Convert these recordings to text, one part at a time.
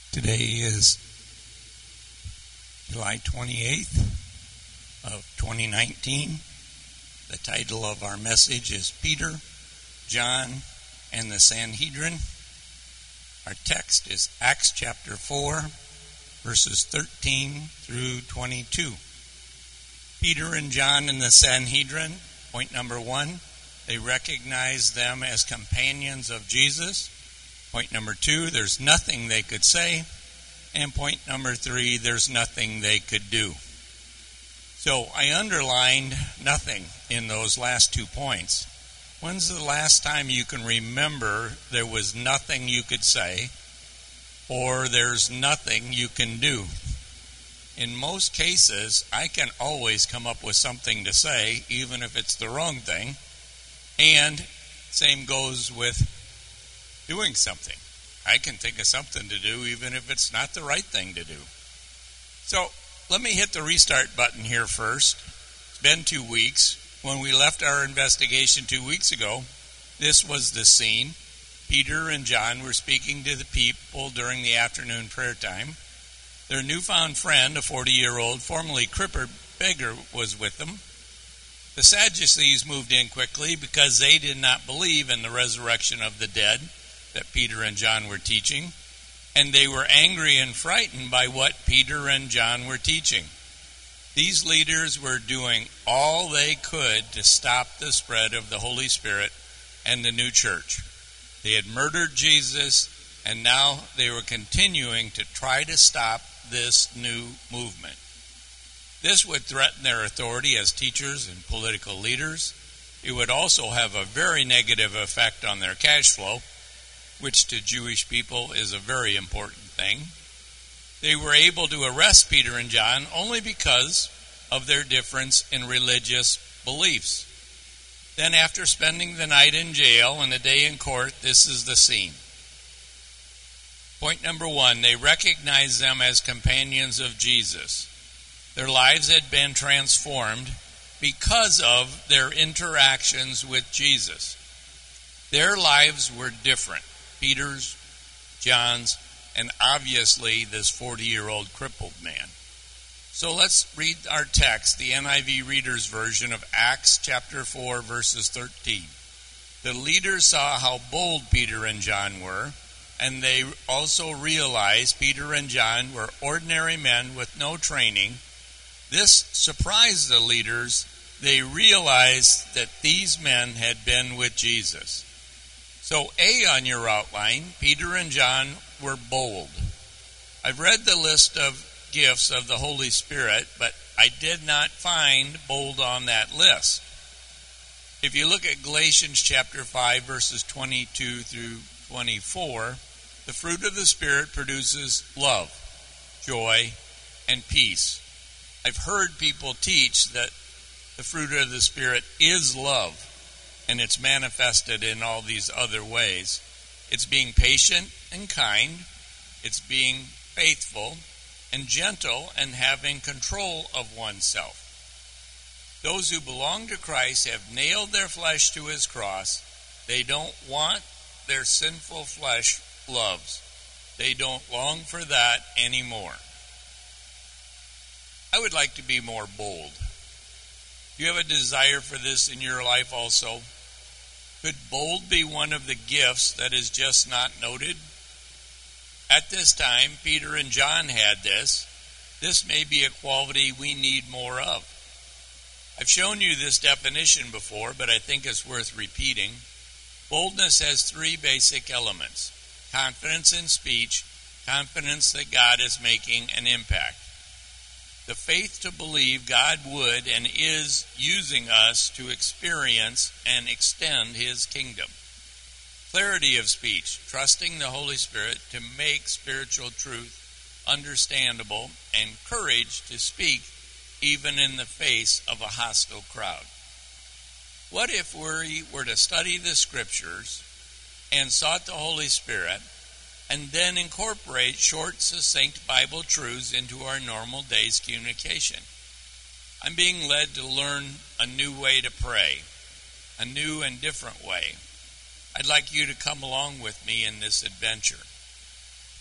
Today is July 28th of 2019. The title of our message is Peter, John, and the Sanhedrin. Our text is Acts chapter 4, verses 13 through 22. Peter and John and the Sanhedrin. Point number 1, they recognize them as companions of Jesus. Point number 2, there's nothing they could say. And point number 3, there's nothing they could do. So I underlined nothing in those last 2 points. When's the last time you can remember there was nothing you could say or there's nothing you can do? In most cases, I can always come up with something to say, even if it's the wrong thing. And same goes with doing something. I can think of something to do even if it's not the right thing to do. So let me hit the restart button here first. It's been 2 weeks. When we left our investigation 2 weeks ago, this was the scene. Peter and John were speaking to the people during the afternoon prayer time. Their newfound friend, a 40-year-old, formerly crippled beggar, was with them. The Sadducees moved in quickly because they did not believe in the resurrection of the dead that Peter and John were teaching, and they were angry and frightened by what Peter and John were teaching. These leaders were doing all they could to stop the spread of the Holy Spirit and the new church. They had murdered Jesus, and now they were continuing to try to stop this new movement. This would threaten their authority as teachers and political leaders. It would also have a very negative effect on their cash flow, which to Jewish people is a very important thing. They were able to arrest Peter and John only because of their difference in religious beliefs. Then after spending the night in jail and the day in court, this is the scene. Point number 1, they recognized them as companions of Jesus. Their lives had been transformed because of their interactions with Jesus. Their lives were different. Peter's, John's, and obviously this 40-year-old crippled man. So let's read our text, the NIV Reader's Version of Acts chapter 4, verses 13. The leaders saw how bold Peter and John were, and they also realized Peter and John were ordinary men with no training. This surprised the leaders. They realized that these men had been with Jesus. So A on your outline, Peter and John were bold. I've read the list of gifts of the Holy Spirit, but I did not find bold on that list. If you look at Galatians chapter 5, verses 22 through 24, the fruit of the Spirit produces love, joy, and peace. I've heard people teach that the fruit of the Spirit is love, and it's manifested in all these other ways. It's being patient and kind. It's being faithful and gentle and having control of oneself. Those who belong to Christ have nailed their flesh to his cross. They don't want their sinful flesh loves. They don't long for that anymore. I would like to be more bold. Do you have a desire for this in your life also? Could bold be one of the gifts that is just not noted? At this time, Peter and John had this. This may be a quality we need more of. I've shown you this definition before, but I think it's worth repeating. Boldness has 3 basic elements: confidence in speech, confidence that God is making an impact, the faith to believe God would and is using us to experience and extend his kingdom. Clarity of speech, trusting the Holy Spirit to make spiritual truth understandable, and courage to speak even in the face of a hostile crowd. What if we were to study the Scriptures and sought the Holy Spirit and then incorporate short, succinct Bible truths into our normal day's communication? I'm being led to learn a new way to pray, a new and different way. I'd like you to come along with me in this adventure.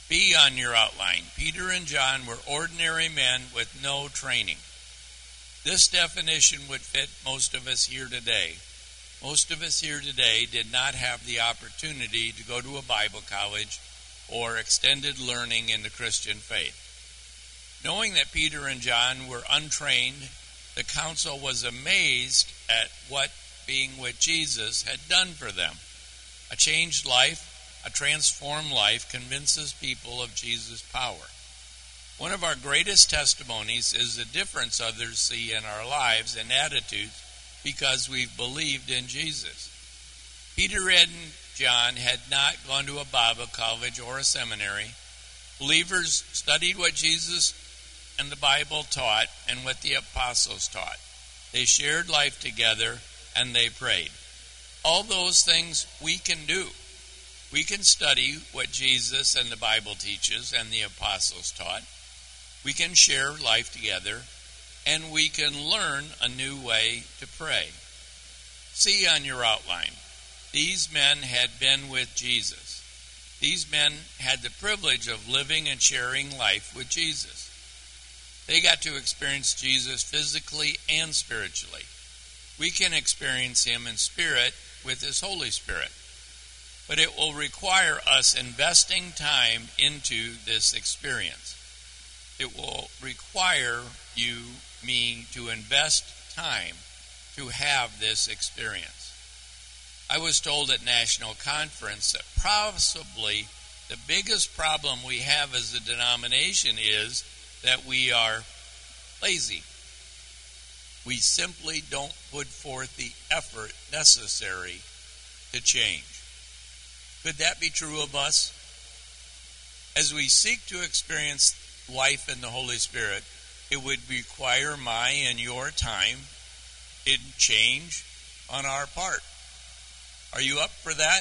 B on your outline. Peter and John were ordinary men with no training. This definition would fit most of us here today. Most of us here today did not have the opportunity to go to a Bible college or extended learning in the Christian faith. Knowing that Peter and John were untrained, the council was amazed at what being with Jesus had done for them. A changed life, a transformed life, convinces people of Jesus' power. One of our greatest testimonies is the difference others see in our lives and attitudes because we've believed in Jesus. Peter and John had not gone to a Bible college or a seminary. Believers studied what Jesus and the Bible taught and what the apostles taught. They shared life together and they prayed. All those things we can do. We can study what Jesus and the Bible teaches and the apostles taught. We can share life together, and we can learn a new way to pray. See on your outline, these men had been with Jesus. These men had the privilege of living and sharing life with Jesus. They got to experience Jesus physically and spiritually. We can experience him in spirit with his Holy Spirit. But it will require us investing time into this experience. It will require you, me, to invest time to have this experience. I was told at National Conference that possibly the biggest problem we have as a denomination is that we are lazy. We simply don't put forth the effort necessary to change. Could that be true of us? As we seek to experience life in the Holy Spirit, it would require my and your time in change on our part. Are you up for that?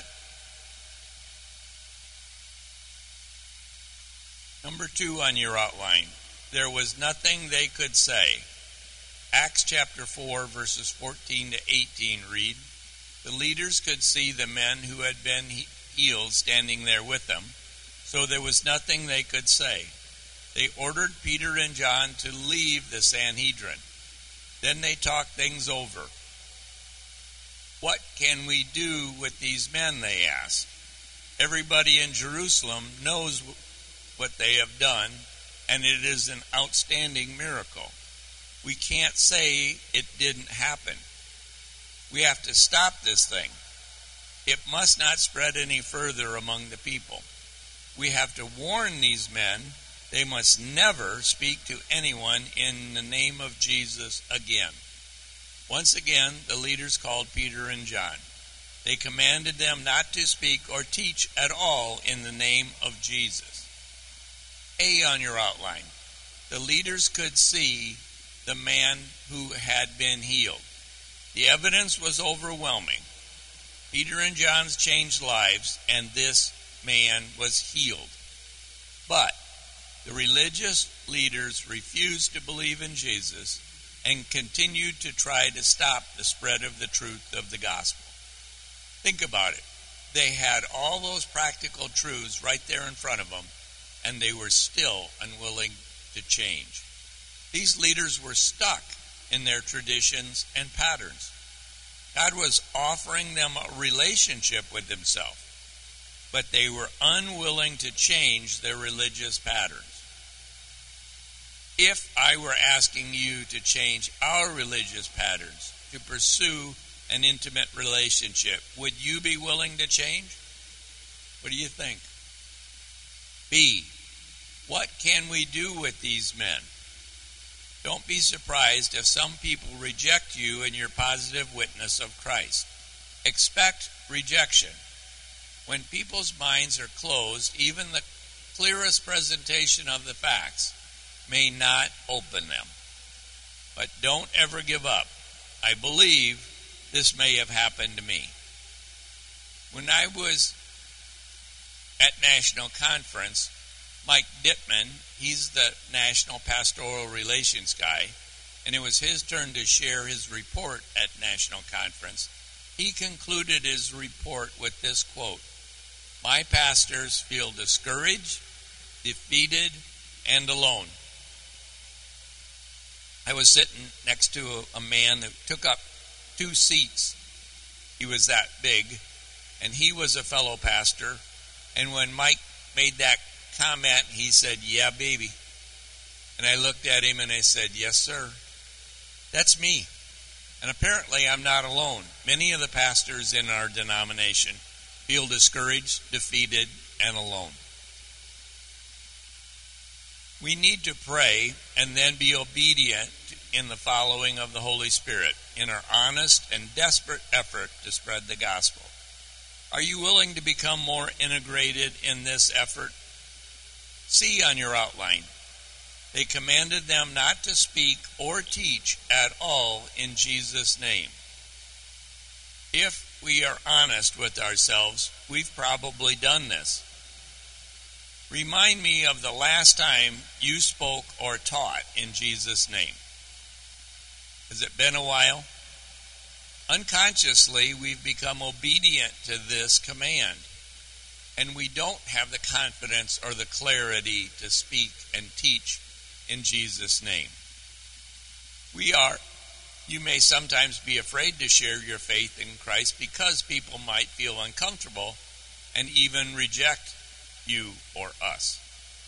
Number 2 on your outline. There was nothing they could say. Acts chapter 4 verses 14 to 18 read, the leaders could see the men who had been healed standing there with them, so there was nothing they could say. They ordered Peter and John to leave the Sanhedrin. Then they talked things over. What can we do with these men, they asked. Everybody in Jerusalem knows what they have done, and it is an outstanding miracle. We can't say it didn't happen. We have to stop this thing. It must not spread any further among the people. We have to warn these men they must never speak to anyone in the name of Jesus again. Once again, the leaders called Peter and John. They commanded them not to speak or teach at all in the name of Jesus. A on your outline. The leaders could see the man who had been healed. The evidence was overwhelming. Peter and John's changed lives, and this man was healed. But the religious leaders refused to believe in Jesus and continued to try to stop the spread of the truth of the gospel. Think about it. They had all those practical truths right there in front of them, and they were still unwilling to change. These leaders were stuck in their traditions and patterns. God was offering them a relationship with himself, but they were unwilling to change their religious patterns. If I were asking you to change our religious patterns to pursue an intimate relationship, would you be willing to change? What do you think? B, what can we do with these men? Don't be surprised if some people reject you in your positive witness of Christ. Expect rejection. When people's minds are closed, even the clearest presentation of the facts may not open them. But don't ever give up. I believe this may have happened to me. When I was at National Conference, Mike Dittman, he's the National Pastoral Relations guy, and it was his turn to share his report at National Conference. He concluded his report with this quote, "My pastors feel discouraged defeated, and alone. I was sitting next to a man that took up 2 seats. He was that big, and he was a fellow pastor. And when Mike made that comment, he said, "Yeah, baby." And I looked at him and I said, "Yes, sir. That's me." And apparently I'm not alone. Many of the pastors in our denomination feel discouraged, defeated, and alone. We need to pray and then be obedient in the following of the Holy Spirit in our honest and desperate effort to spread the gospel. Are you willing to become more integrated in this effort? See on your outline. They commanded them not to speak or teach at all in Jesus' name. If we are honest with ourselves, we've probably done this. Remind me of the last time you spoke or taught in Jesus' name. Has it been a while? Unconsciously, we've become obedient to this command, and we don't have the confidence or the clarity to speak and teach in Jesus' name. You may sometimes be afraid to share your faith in Christ because people might feel uncomfortable and even reject you or us.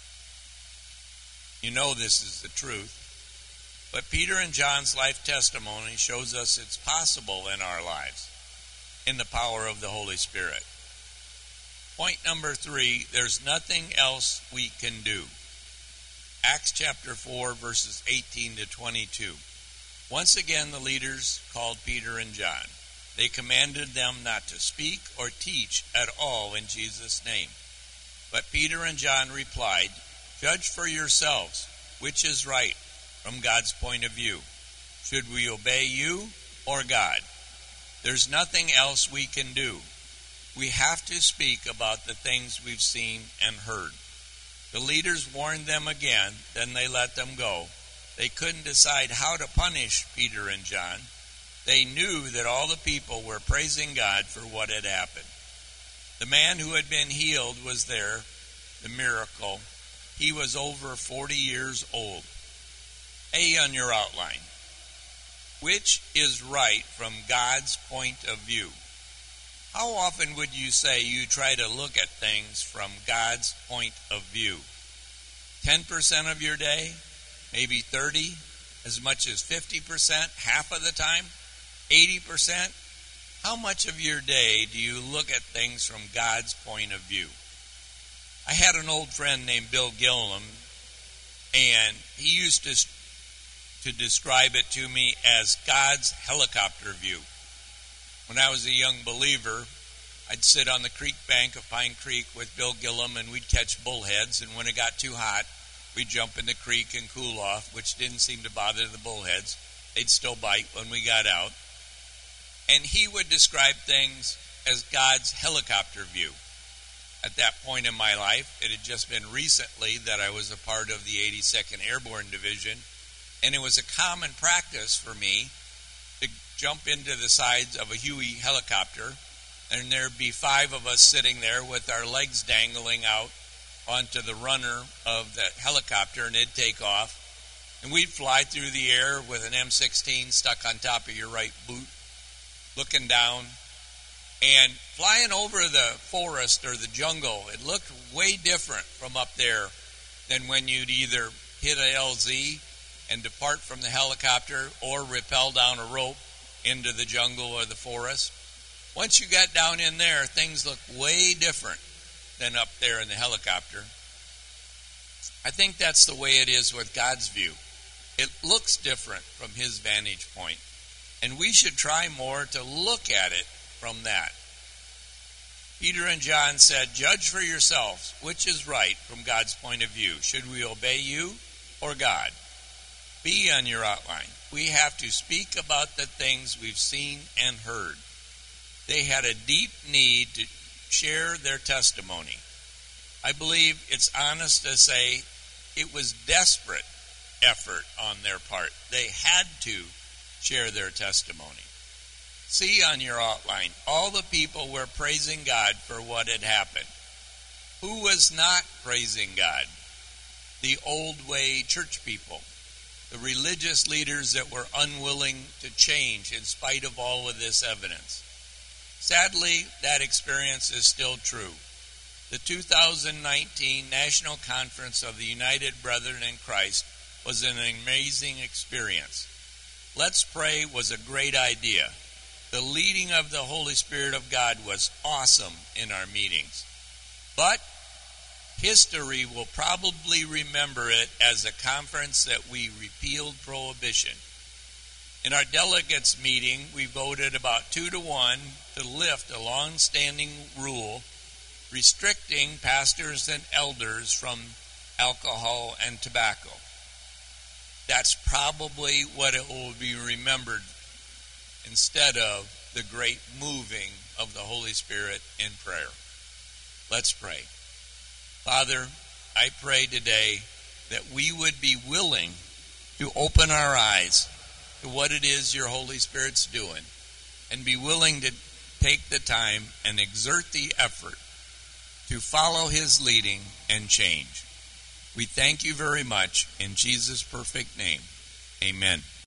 You know this is the truth. But Peter and John's life testimony shows us it's possible in our lives in the power of the Holy Spirit. Point number 3, there's nothing else we can do. Acts chapter 4, verses 18 to 22. Once again, the leaders called Peter and John. They commanded them not to speak or teach at all in Jesus' name. But Peter and John replied, "Judge for yourselves, which is right from God's point of view. Should we obey you or God? There's nothing else we can do. We have to speak about the things we've seen and heard." The leaders warned them again, then they let them go. They couldn't decide how to punish Peter and John. They knew that all the people were praising God for what had happened. The man who had been healed was there, the miracle. He was over 40 years old. A on your outline. Which is right from God's point of view? How often would you say you try to look at things from God's point of view? 10% of your day? Maybe 30? As much as 50%? Half of the time? 80%? How much of your day do you look at things from God's point of view? I had an old friend named Bill Gilliam, and he used to describe it to me as God's helicopter view. When I was a young believer, I'd sit on the creek bank of Pine Creek with Bill Gilliam, and we'd catch bullheads, and when it got too hot, we'd jump in the creek and cool off, which didn't seem to bother the bullheads. They'd still bite when we got out. And he would describe things as God's helicopter view. At that point in my life, it had just been recently that I was a part of the 82nd Airborne Division, and it was a common practice for me to jump into the sides of a Huey helicopter, and there'd be 5 of us sitting there with our legs dangling out onto the runner of that helicopter, and it'd take off, and we'd fly through the air with an M16 stuck on top of your right boot, looking down, and flying over the forest or the jungle. It looked way different from up there than when you'd either hit a LZ and depart from the helicopter or rappel down a rope into the jungle or the forest. Once you got down in there, things looked way different than up there in the helicopter. I think that's the way it is with God's view. It looks different from his vantage point, and we should try more to look at it from that. Peter and John said, "Judge for yourselves, which is right from God's point of view. Should we obey you or God?" B on your outline. We have to speak about the things we've seen and heard. They had a deep need to share their testimony. I believe it's honest to say it was desperate effort on their part. They had to share their testimony. See on your outline, all the people were praising God for what had happened. Who was not praising God? the old way church people, the religious leaders that were unwilling to change in spite of all of this evidence. Sadly, that experience is still true. The 2019 National Conference of the United Brethren in Christ was an amazing experience. Let's Pray was a great idea. The leading of the Holy Spirit of God was awesome in our meetings. But history will probably remember it as a conference that we repealed prohibition. In our delegates meeting, we voted about 2-1 to lift a long-standing rule restricting pastors and elders from alcohol and tobacco. That's probably what it will be remembered instead of the great moving of the Holy Spirit in prayer. Let's pray. Father, I pray today that we would be willing to open our eyes to what it is your Holy Spirit's doing and be willing to take the time and exert the effort to follow his leading and change. We thank you very much in Jesus' perfect name. Amen.